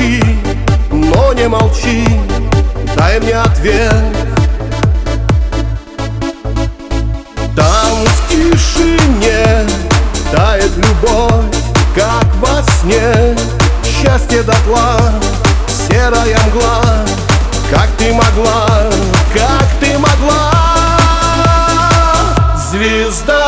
кричи, но не молчи, дай мне ответ. Там в тишине тает любовь, как во сне. Счастье дотла, серая мгла. Как ты могла, как ты могла, звезда?